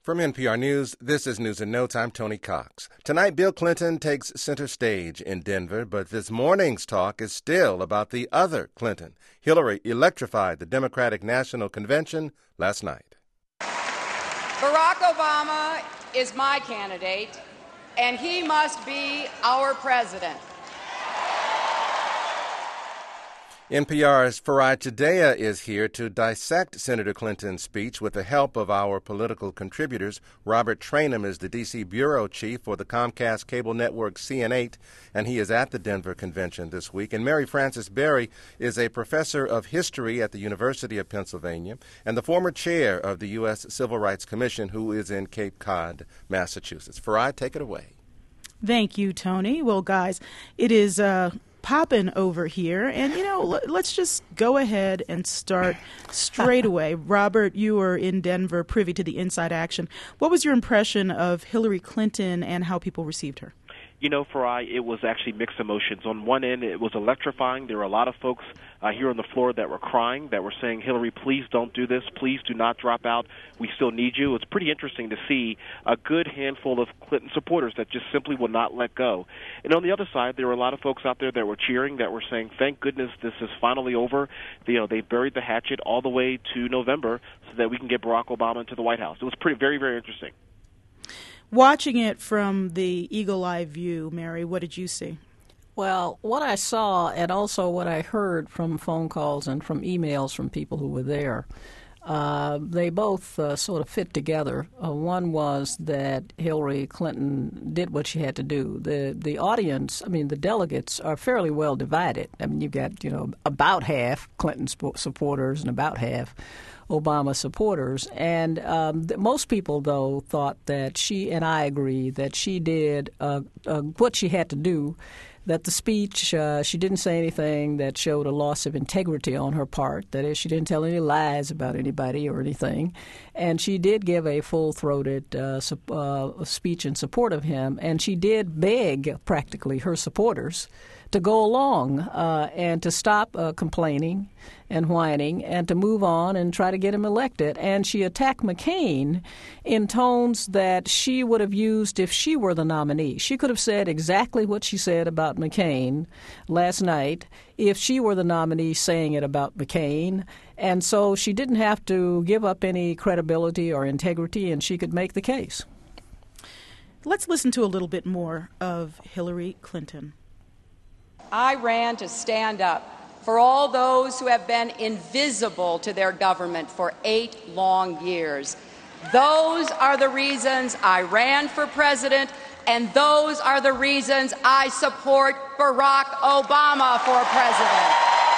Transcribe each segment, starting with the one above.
From NPR News, this is News in No Time. Tony Cox. Tonight, Bill Clinton takes center stage in Denver, but this morning's talk is still about the other Clinton. Hillary electrified the Democratic National Convention last night. Barack Obama is my candidate, and he must be our president. NPR's Faraj Chideya is here to dissect Senator Clinton's speech with the help of our political contributors. Robert Traynham is the D.C. bureau chief for the Comcast cable network CN8, and he is at the Denver convention this week. And Mary Frances Berry is a professor of history at the University of Pennsylvania and the former chair of the U.S. Civil Rights Commission, who is in Cape Cod, Massachusetts. Faraj, take it away. Thank you, Tony. Well, guys, it is popping over here, and let's just go ahead and start straight away. Robert, you were in Denver, privy to the inside action. What was your impression of Hillary Clinton and how people received her? Farai, it was actually mixed emotions. On one end, it was electrifying. There were a lot of folks here on the floor that were crying, that were saying, Hillary, please don't do this. Please do not drop out. We still need you. It's pretty interesting to see a good handful of Clinton supporters that just simply will not let go. And on the other side, there were a lot of folks out there that were cheering, that were saying, thank goodness this is finally over. They buried the hatchet all the way to November so that we can get Barack Obama into the White House. It was very, very interesting. Watching it from the eagle-eye view, Mary, what did you see? Well, what I saw and also what I heard from phone calls and from emails from people who were there, they both sort of fit together. One was that Hillary Clinton did what she had to do. The audience, the delegates are fairly well divided. You've got, about half Clinton supporters and about half Obama supporters. And most people, though, thought that she, and I agree, that she did what she had to do, that the speech, she didn't say anything that showed a loss of integrity on her part. That is, she didn't tell any lies about anybody or anything. And she did give a full-throated speech in support of him. And she did beg, practically, her supporters to go along and to stop complaining and whining and to move on and try to get him elected. And she attacked McCain in tones that she would have used if she were the nominee. She could have said exactly what she said about McCain last night if she were the nominee saying it about McCain. And so she didn't have to give up any credibility or integrity, and she could make the case. Let's listen to a little bit more of Hillary Clinton. I ran to stand up for all those who have been invisible to their government for 8 long years. Those are the reasons I ran for president, and those are the reasons I support Barack Obama for president.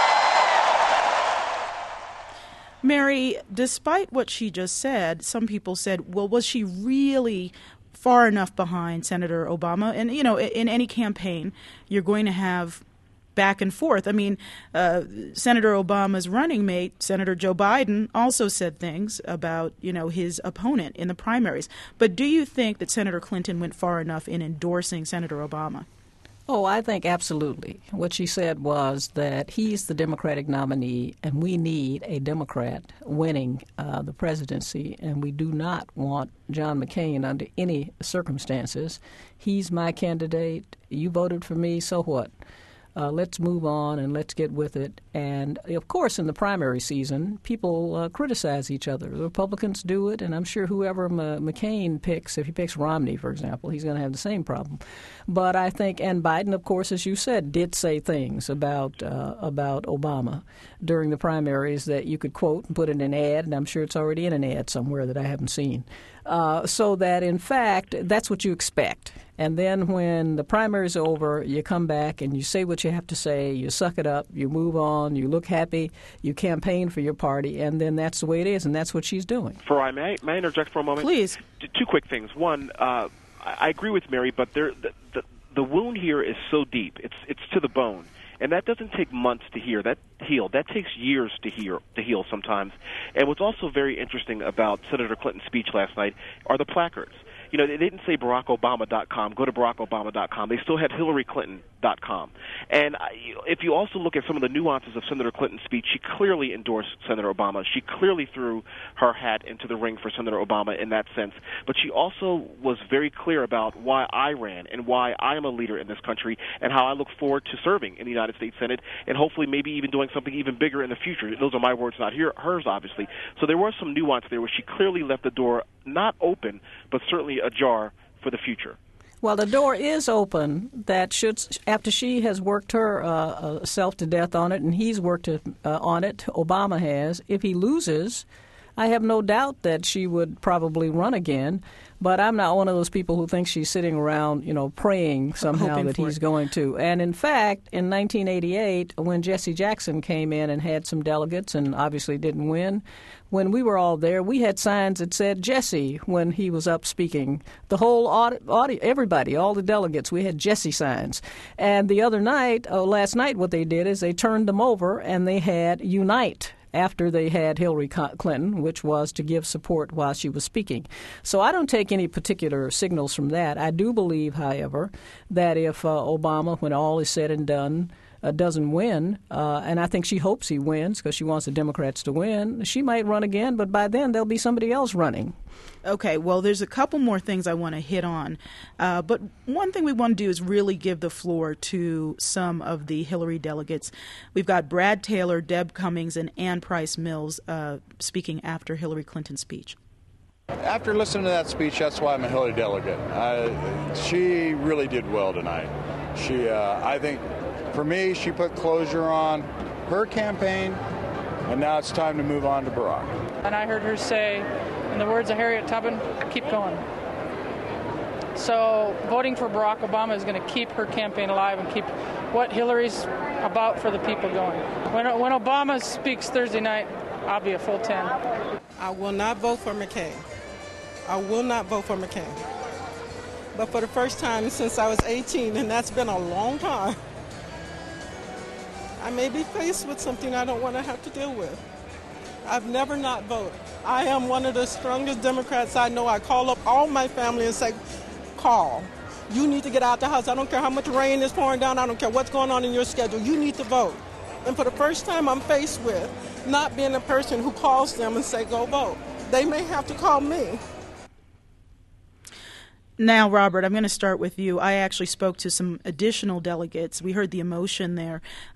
Mary, despite what she just said, some people said, well, was she really far enough behind Senator Obama? And, in any campaign, you're going to have back and forth. Senator Obama's running mate, Senator Joe Biden, also said things about, his opponent in the primaries. But do you think that Senator Clinton went far enough in endorsing Senator Obama? Oh, I think absolutely. What she said was that he's the Democratic nominee, and we need a Democrat winning the presidency, and we do not want John McCain under any circumstances. He's my candidate. You voted for me, so what? Let's move on and let's get with it. And, of course, in the primary season, people criticize each other. The Republicans do it, and I'm sure whoever McCain picks, if he picks Romney, for example, he's going to have the same problem. But I think, and Biden, of course, as you said, did say things about Obama during the primaries that you could quote and put in an ad, and I'm sure it's already in an ad somewhere that I haven't seen. So that, in fact, that's what you expect. And then when the primary's over, you come back and you say what you have to say, you suck it up, you move on, you look happy, you campaign for your party, and then that's the way it is, and that's what she's doing. Farai, may I interject for a moment? Please. 2 quick things. One, I agree with Mary, but the wound here is so deep. It's to the bone. And that doesn't take months to heal. That takes years to heal sometimes. And what's also very interesting about Senator Clinton's speech last night are the placards. They didn't say BarackObama.com. Go to BarackObama.com. They still had HillaryClinton.com. And if you also look at some of the nuances of Senator Clinton's speech, she clearly endorsed Senator Obama. She clearly threw her hat into the ring for Senator Obama in that sense. But she also was very clear about why I ran and why I am a leader in this country and how I look forward to serving in the United States Senate and hopefully maybe even doing something even bigger in the future. Those are my words, not hers, obviously. So there was some nuance there where she clearly left the door not open, but certainly ajar for the future. Well, the door is open that should, after she has worked her self to death on it and he's worked on it, Obama has, if he loses, I have no doubt that she would probably run again. But I'm not one of those people who thinks she's sitting around, praying somehow that he's going to. And in fact, in 1988, when Jesse Jackson came in and had some delegates and obviously didn't win, when we were all there, we had signs that said Jesse when he was up speaking. The whole audio, everybody, all the delegates, we had Jesse signs. And the other night, last night, what they did is they turned them over and they had Unite after they had Hillary Clinton, which was to give support while she was speaking. So I don't take any particular signals from that. I do believe, however, that if Obama, when all is said and done, doesn't win, and I think she hopes he wins because she wants the Democrats to win, she might run again, but by then there'll be somebody else running. Okay, well, there's a couple more things I want to hit on. But one thing we want to do is really give the floor to some of the Hillary delegates. We've got Brad Taylor, Deb Cummings, and Ann Price Mills speaking after Hillary Clinton's speech. After listening to that speech, that's why I'm a Hillary delegate. She really did well tonight. I think, for me, she put closure on her campaign, and now it's time to move on to Barack. And I heard her say, in the words of Harriet Tubman, keep going. So voting for Barack Obama is going to keep her campaign alive and keep what Hillary's about for the people going. When Obama speaks Thursday night, I'll be a full 10. I will not vote for McCain. I will not vote for McCain. But for the first time since I was 18, and that's been a long time, I may be faced with something I don't want to have to deal with. I've never not voted. I am one of the strongest Democrats I know. I call up all my family and say, Carl, you need to get out the house. I don't care how much rain is pouring down. I don't care what's going on in your schedule. You need to vote. And for the first time, I'm faced with not being a person who calls them and say, go vote. They may have to call me. Now, Robert, I'm going to start with you. I actually spoke to some additional delegates. We heard the emotion there.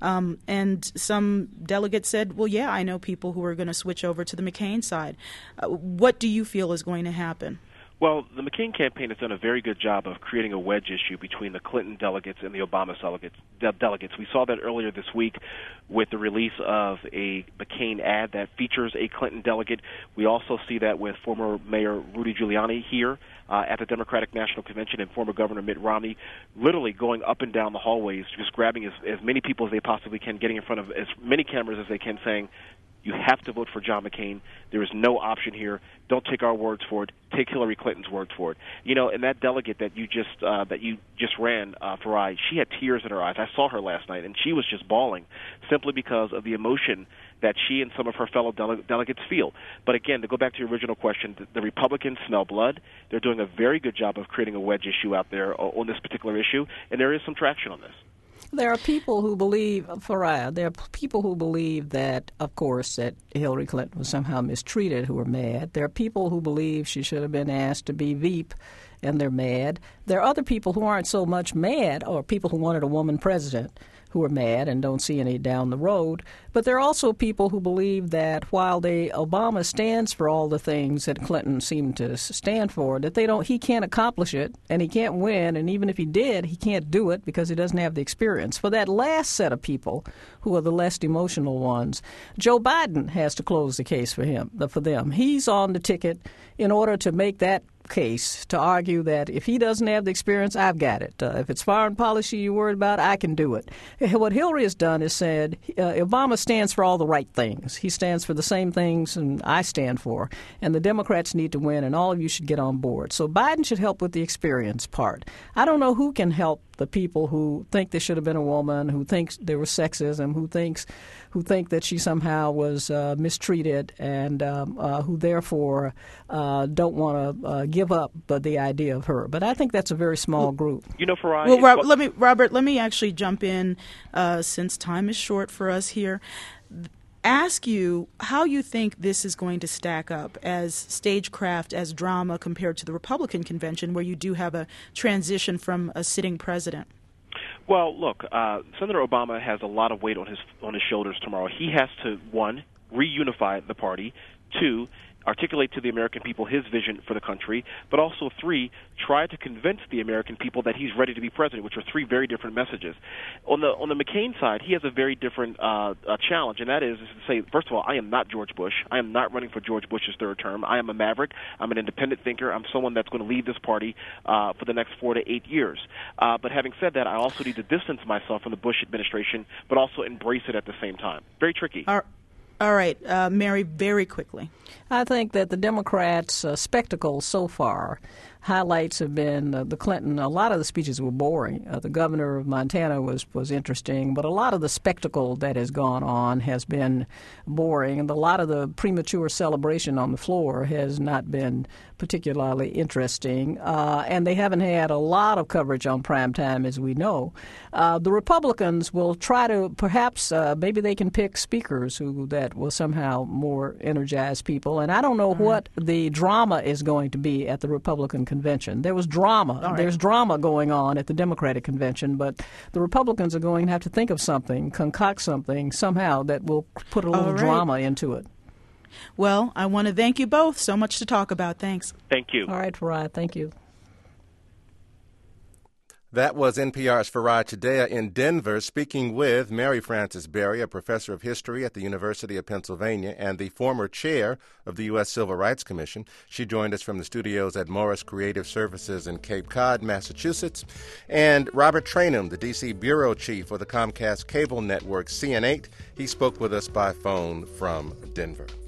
And some delegates said, well, yeah, I know people who are going to switch over to the McCain side. What do you feel is going to happen? Well, the McCain campaign has done a very good job of creating a wedge issue between the Clinton delegates and the Obama delegates. We saw that earlier this week with the release of a McCain ad that features a Clinton delegate. We also see that with former Mayor Rudy Giuliani here at the Democratic National Convention and former Governor Mitt Romney literally going up and down the hallways, just grabbing as many people as they possibly can, getting in front of as many cameras as they can, saying, you have to vote for John McCain. There is no option here. Don't take our words for it. Take Hillary Clinton's words for it. And that delegate that you just ran, Farai, she had tears in her eyes. I saw her last night, and she was just bawling simply because of the emotion that she and some of her fellow delegates feel. But again, to go back to your original question, the Republicans smell blood. They're doing a very good job of creating a wedge issue out there on this particular issue, and there is some traction on this. There are people who believe, Farai, there are people who believe that, of course, that Hillary Clinton was somehow mistreated who are mad. There are people who believe she should have been asked to be Veep, and they're mad. There are other people who aren't so much mad, or people who wanted a woman president, who are mad and don't see any down the road. But there are also people who believe that while Obama stands for all the things that Clinton seemed to stand for, that he can't accomplish it and he can't win, and even if he did, he can't do it because he doesn't have the experience. For that last set of people, who are the less emotional ones, Joe Biden has to close the case for them. He's on the ticket in order to make that case, to argue that if he doesn't have the experience, I've got it. If it's foreign policy you're worried about, I can do it. What Hillary has done is said, Obama stands for all the right things. He stands for the same things and I stand for. And the Democrats need to win, and all of you should get on board. So Biden should help with the experience part. I don't know who can help the people who think there should have been a woman, who thinks there was sexism, who who think that she somehow was mistreated and who therefore don't want to give up the idea of her. But I think that's a very small group. Well, Robert, let me actually jump in since time is short for us here. Ask you how you think this is going to stack up as stagecraft, as drama compared to the Republican convention, where you do have a transition from a sitting president. Well, look, Senator Obama has a lot of weight on his shoulders tomorrow. He has to, one, reunify the party, two, articulate to the American people his vision for the country, but also, three, try to convince the American people that he's ready to be president, which are three very different messages. On the McCain side, he has a very different challenge, and that is to say, first of all, I am not George Bush. I am not running for George Bush's third term. I am a maverick. I'm an independent thinker. I'm someone that's going to lead this party for the next 4 to 8 years. But having said that, I also need to distance myself from the Bush administration, but also embrace it at the same time. Very tricky. All right, Mary, very quickly. I think that the Democrats' spectacle so far, highlights have been the Clinton. A lot of the speeches were boring. The governor of Montana was interesting, but a lot of the spectacle that has gone on has been boring, and a lot of the premature celebration on the floor has not been particularly interesting, and they haven't had a lot of coverage on prime time, as we know. The Republicans will try to, perhaps, maybe they can pick speakers that will somehow more energize people, and I don't know what the drama is going to be at the Republican convention. There was drama. Right. There's drama going on at the Democratic convention, but the Republicans are going to have to think of something, concoct something somehow that will put a little drama into it. Well, I want to thank you both. So much to talk about. Thanks. Thank you. All right, Farad. Thank you. That was NPR's Farad Chideya in Denver, speaking with Mary Frances Berry, a professor of history at the University of Pennsylvania and the former chair of the U.S. Civil Rights Commission. She joined us from the studios at Morris Creative Services in Cape Cod, Massachusetts. And Robert Trainum, the D.C. bureau chief for the Comcast cable network CN8. He spoke with us by phone from Denver.